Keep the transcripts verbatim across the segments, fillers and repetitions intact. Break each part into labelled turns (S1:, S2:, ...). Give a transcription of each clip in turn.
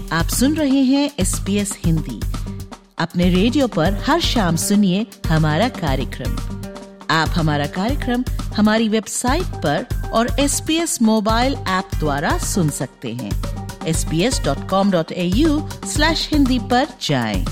S1: आप सुन रहे हैं एस बी एस हिंदी। अपने रेडियो पर हर शाम सुनिए हमारा कार्यक्रम। आप हमारा कार्यक्रम हमारी वेबसाइट पर और S B S mobile app द्वारा सुन सकते हैं। S B S dot com dot A U slash Hindi पर जाएं।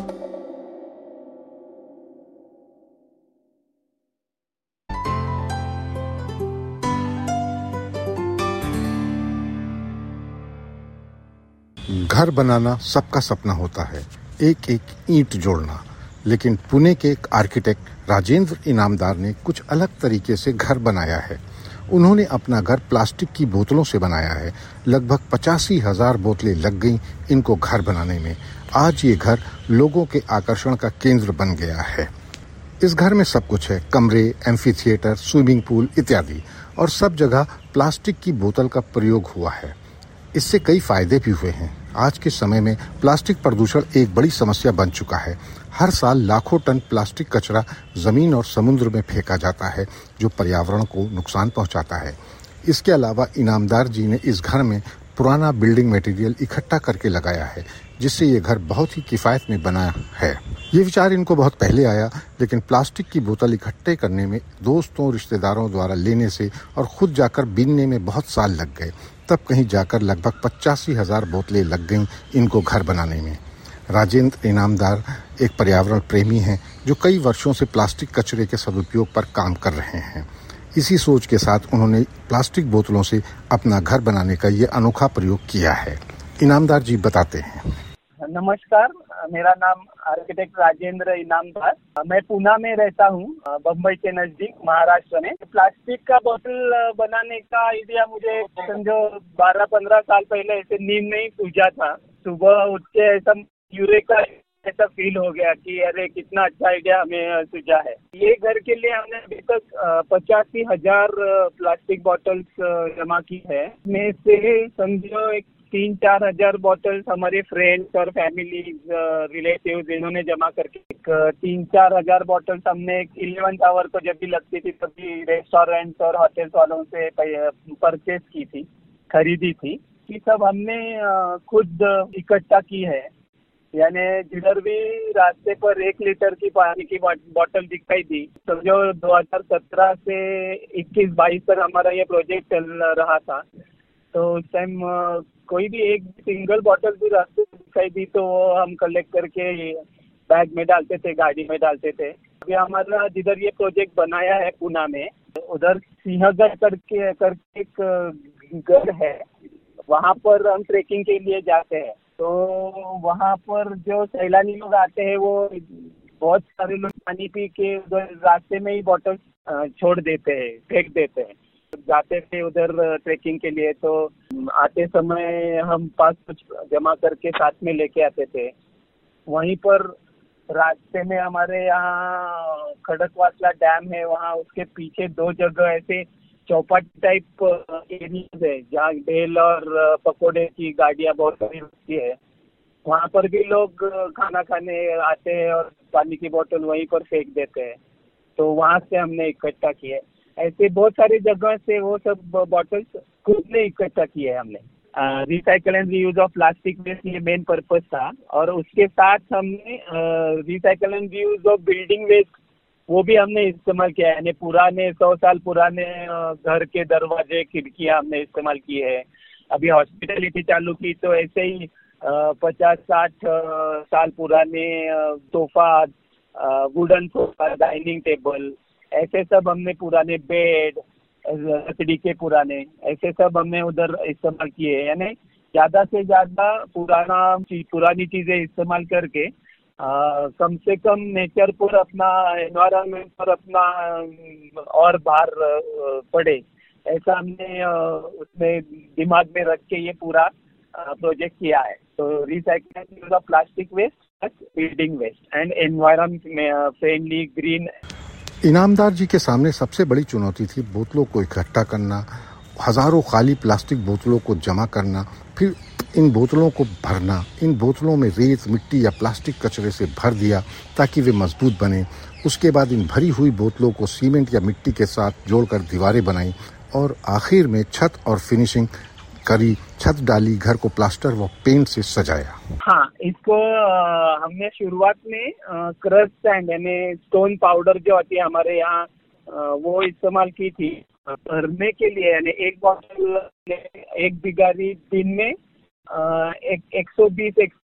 S2: घर बनाना सबका सपना होता है, एक एक ईंट जोड़ना। लेकिन पुणे के एक आर्किटेक्ट राजेंद्र इनामदार ने कुछ अलग तरीके से घर बनाया है। उन्होंने अपना घर प्लास्टिक की बोतलों से बनाया है। लगभग पचासी हजार बोतलें लग गईं इनको घर बनाने में। आज ये घर लोगों के आकर्षण का केंद्र बन गया है। इस घर में सब कुछ है, कमरे, एम्फी थिएटर, स्विमिंग पूल इत्यादि, और सब जगह प्लास्टिक की बोतल का प्रयोग हुआ है। इससे कई फायदे भी हुए हैं। आज के समय में प्लास्टिक प्रदूषण एक बड़ी समस्या बन चुका है। हर साल लाखों टन प्लास्टिक कचरा जमीन और समुद्र में फेंका जाता है, जो पर्यावरण को नुकसान पहुंचाता है। इसके अलावा इनामदार जी ने इस घर में पुराना बिल्डिंग मटेरियल इकट्ठा करके लगाया है, जिससे ये घर बहुत ही किफायत में बना है। ये विचार इनको बहुत पहले आया, लेकिन प्लास्टिक की बोतल इकट्ठे करने में दोस्तों रिश्तेदारों द्वारा लेने से और खुद जाकर बीनने में बहुत साल लग गए। तब कहीं जाकर लगभग पचासी हजार बोतलें लग गईं इनको घर बनाने में। राजेंद्र इनामदार एक पर्यावरण प्रेमी हैं, जो कई वर्षों से प्लास्टिक कचरे के सदुपयोग पर काम कर रहे हैं। इसी सोच के साथ उन्होंने प्लास्टिक बोतलों से अपना घर बनाने का ये अनोखा प्रयोग किया है। इनामदार जी बताते हैं।
S3: नमस्कार, मेरा नाम आर्किटेक्ट राजेंद्र इनामदार। मैं पुणे में रहता हूँ, बम्बई के नजदीक महाराष्ट्र में। प्लास्टिक का बोतल बनाने का आइडिया मुझे समझो बारह पंद्रह साल पहले ऐसे नींद में ही सूझा था। सुबह उठ के ऐसा यूरेका ऐसा फील हो गया कि अरे कितना अच्छा आइडिया हमें सूझा है। ये घर के लिए हमने अभी तक पचासी हजार प्लास्टिक बॉटल्स जमा की है। में से समझो एक तीन चार हजार बॉटल्स हमारे फ्रेंड्स और फैमिली रिलेटिव्स इन्होंने जमा करके एक तीन चार हजार बॉटल्स हमने इलेवेंथ आवर को जब भी लगती थी तभी रेस्टोरेंट्स और होटल्स वालों से परचेज की थी, खरीदी थी। ये सब हमने खुद इकट्ठा की है। यानी जिधर भी रास्ते पर एक लीटर की पानी की बॉटल दिखाई दी, समझो दो हजार सत्रह से इक्कीस बाईस तक हमारा ये प्रोजेक्ट चल रहा था। तो उस टाइम कोई भी एक सिंगल बॉटल भी रास्ते में दिखाई दी तो वो हम कलेक्ट करके बैग में डालते थे, गाड़ी में डालते थे। अभी हमारा जिधर ये प्रोजेक्ट बनाया है पुणे में, उधर सिंहगढ़ करके करके एक गढ़ है, वहाँ पर हम ट्रेकिंग के लिए जाते हैं। तो वहाँ पर जो सैलानी लोग आते हैं वो बहुत सारे लोग पानी पी के उधर रास्ते में ही बॉटल छोड़ देते हैं, फेंक देते हैं। जाते थे उधर ट्रेकिंग के लिए, तो आते समय हम पास कुछ जमा करके साथ में लेके आते थे। वहीं पर रास्ते में हमारे यहाँ खड़कवासला डैम है, वहाँ उसके पीछे दो जगह ऐसे चौपाटी टाइप एरियाज है जहाँ भेल और पकोड़े की गाड़ियाँ बहुत सारी रुकती है। वहाँ पर भी लोग खाना खाने आते हैं और पानी की बोतल वहीं पर फेंक देते हैं। तो वहाँ से हमने इकट्ठा किए। ऐसे बहुत सारी जगह से वो सब बॉटल्स खुद ने इकट्ठा किए है हमने। Recycle and reuse of plastic waste ये मेन पर्पस था। और उसके साथ हमने recycle and reuse of building waste वो भी हमने इस्तेमाल किया है। यानी पुराने सौ साल पुराने घर के दरवाजे खिड़कियाँ हमने इस्तेमाल की है। अभी हॉस्पिटलिटी चालू की तो ऐसे ही पचास साठ साल पुराने sofa, wooden sofa, dining table, ऐसे सब हमने पुराने बेड, लकड़ी के पुराने, ऐसे सब हमने उधर इस्तेमाल किए हैं। यानी ज्यादा से ज्यादा पुराना पुरानी चीजें इस्तेमाल करके आ, कम से कम नेचर पर अपना, एनवायरनमेंट पर अपना और भार पड़े, ऐसा हमने उसमें दिमाग में रख के ये पूरा प्रोजेक्ट किया है। तो recycling of plastic waste, building waste and environment friendly green.
S2: Inamdar ji के सामने सबसे बड़ी चुनौती थी बोतलों को इकट्ठा करना, हजारों खाली प्लास्टिक बोतलों को जमा करना, फिर इन बोतलों को भरना। इन बोतलों में रेत, मिट्टी या प्लास्टिक कचरे से भर दिया ताकि वे मजबूत बने। उसके बाद इन भरी हुई बोतलों को सीमेंट या मिट्टी के साथ जोड़कर दीवारें बनाई और आखिर में छत और फिनिशिंग करी, छत डाली, घर को प्लास्टर व पेंट से सजाया।
S3: हाँ, इसको आ, हमने शुरुआत में क्रश सैंड यानी स्टोन पाउडर जो आती है हमारे यहाँ, वो इस्तेमाल की थी भरने के लिए। यानी एक बॉटल एक बिगारी दिन में आ, एक एक सौ बीस एक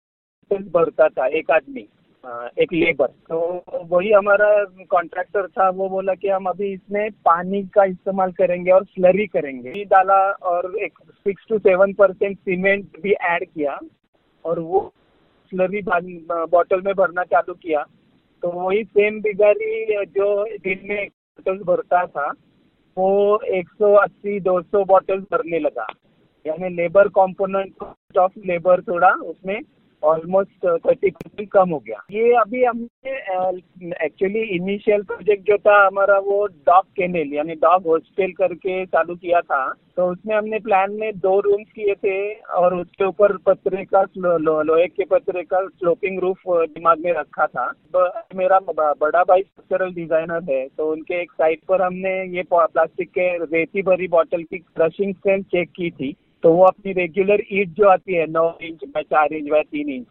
S3: भरता था एक आदमी, एक लेबर। तो वही हमारा कॉन्ट्रैक्टर था, वो बोला कि हम अभी इसमें पानी का इस्तेमाल करेंगे और स्लरी करेंगे डाला और एक six two seven percent cement भी ऐड किया और वो स्लरी बॉटल में भरना चालू किया। तो वही सेम बिगारी जो दिन में बॉटल भरता था वो एक सौ अस्सी दो सौ बॉटल भरने लगा। यानी लेबर कंपोनेंट ऑफ लेबर थोड़ा उसमें ऑलमोस्ट थर्टी परसेंट कम हो गया। ये अभी हमने एक्चुअली इनिशियल प्रोजेक्ट जो था हमारा वो डॉग केनल यानी डॉग हॉस्टल करके चालू किया था। तो उसमें हमने प्लान में दो रूम्स किए थे और उसके ऊपर पतरे का लो, लोहे के पतरे का स्लोपिंग रूफ दिमाग में रखा था। मेरा बड़ा भाई स्ट्रक्चरल डिजाइनर है, तो उनके एक साइट पर हमने ये प्लास्टिक के रेती भरी बॉटल की क्रशिंग स्ट्रेंथ चेक की थी। तो वो अपनी रेगुलर ईट जो आती है नौ इंच बाय चार इंच बाय तीन इंच,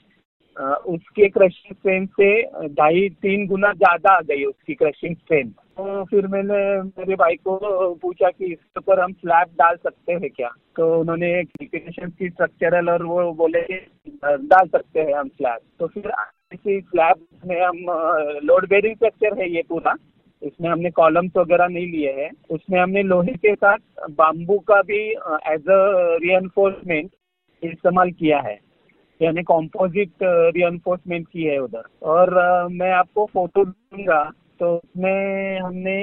S3: उसके क्रशिंग स्ट्रेंथ से ढाई तीन गुना ज्यादा आ गई उसकी क्रशिंग स्ट्रेंथ। तो फिर मैंने मेरे भाई को पूछा कि इसके ऊपर हम स्लैब डाल सकते हैं क्या। तो उन्होंने कैलकुलेशन की स्ट्रक्चरल और वो बोले डाल सकते हैं हम स्लैब। तो फिर इसी स्लैब में हम लोड बेरिंग स्ट्रक्चर है ये पूरा, इसमें हमने कॉलम्स वगैरह नहीं लिए हैं। उसमें हमने लोहे के साथ बाम्बू का भी एज अ रिएनफोर्समेंट इस्तेमाल किया है, यानी कॉम्पोजिट रिएनफोर्समेंट की है उधर। और uh, मैं आपको फोटो दूंगा तो उसमें हमने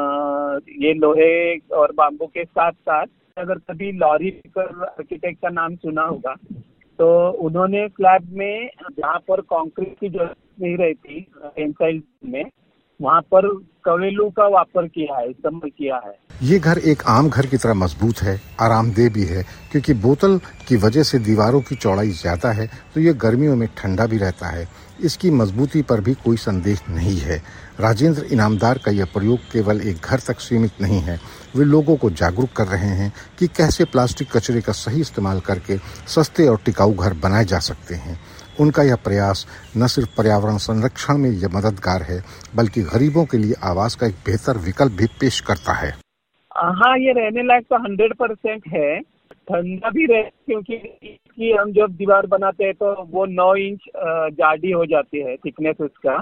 S3: uh, ये लोहे और बाम्बू के साथ साथ, अगर कभी लॉरी पिकर आर्किटेक्ट का नाम सुना होगा तो उन्होंने स्लैब में जहाँ पर कंक्रीट की जरूरत नहीं रहती टेंसाइल में, वहाँ पर कवेलू का वापर किया है, इस्तेमाल किया है।
S2: ये घर एक आम घर की तरह मजबूत है, आरामदेह भी है, क्योंकि बोतल की वजह से दीवारों की चौड़ाई ज्यादा है तो ये गर्मियों में ठंडा भी रहता है। इसकी मजबूती पर भी कोई संदेह नहीं है। राजेंद्र इनामदार का यह प्रयोग केवल एक घर तक सीमित नहीं है, वे लोगों को जागरूक कर रहे हैं कि कैसे प्लास्टिक कचरे का सही इस्तेमाल करके सस्ते और टिकाऊ घर बनाए जा सकते हैं। उनका यह प्रयास न सिर्फ पर्यावरण संरक्षण में यह मददगार है, बल्कि गरीबों के लिए आवास का एक बेहतर विकल्प भी पेश करता है।
S3: हाँ, ये रहने लायक तो हंड्रेड परसेंट है, ठंडा भी रहे, क्योंकि कि हम जब दीवार बनाते हैं तो वो नौ इंच जाडी हो जाती है थिकनेस उसका,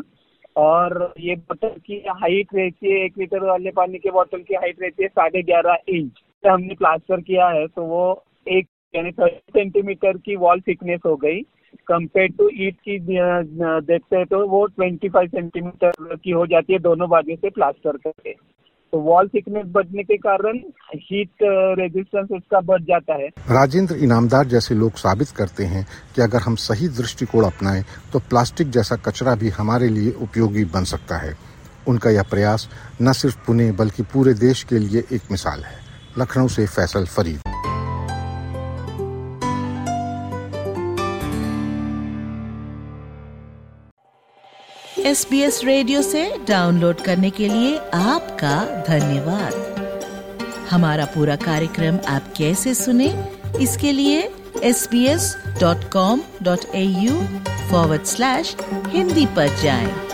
S3: और ये बोतल की हाइट रहती है, एक लीटर वाले पानी के बोतल की हाइट रहती है साढ़े ग्यारह इंच। तो हमने प्लास्टर किया है तो वो एक यानी थर्टी सेंटीमीटर की वॉल थिकनेस हो गई। कंपेयर टू ईट की देखते हैं तो वो पच्चीस सेंटीमीटर की हो जाती है दोनों बाजू से प्लास्टर करके। तो वॉल थिकनेस बढ़ने के कारण हीट रेजिस्टेंस उसका बढ़ जाता है।
S2: राजेंद्र इनामदार जैसे लोग साबित करते हैं कि अगर हम सही दृष्टिकोण अपनाएं तो प्लास्टिक जैसा कचरा भी हमारे लिए उपयोगी बन सकता है। उनका यह प्रयास न सिर्फ पुणे बल्कि पूरे देश के लिए एक मिसाल है। लखनऊ से Faisal Farid.
S1: S B S radio से डाउनलोड करने के लिए आपका धन्यवाद। हमारा पूरा कार्यक्रम आप कैसे सुने, इसके लिए S B S dot com dot A U forward slash Hindi पर जाएं।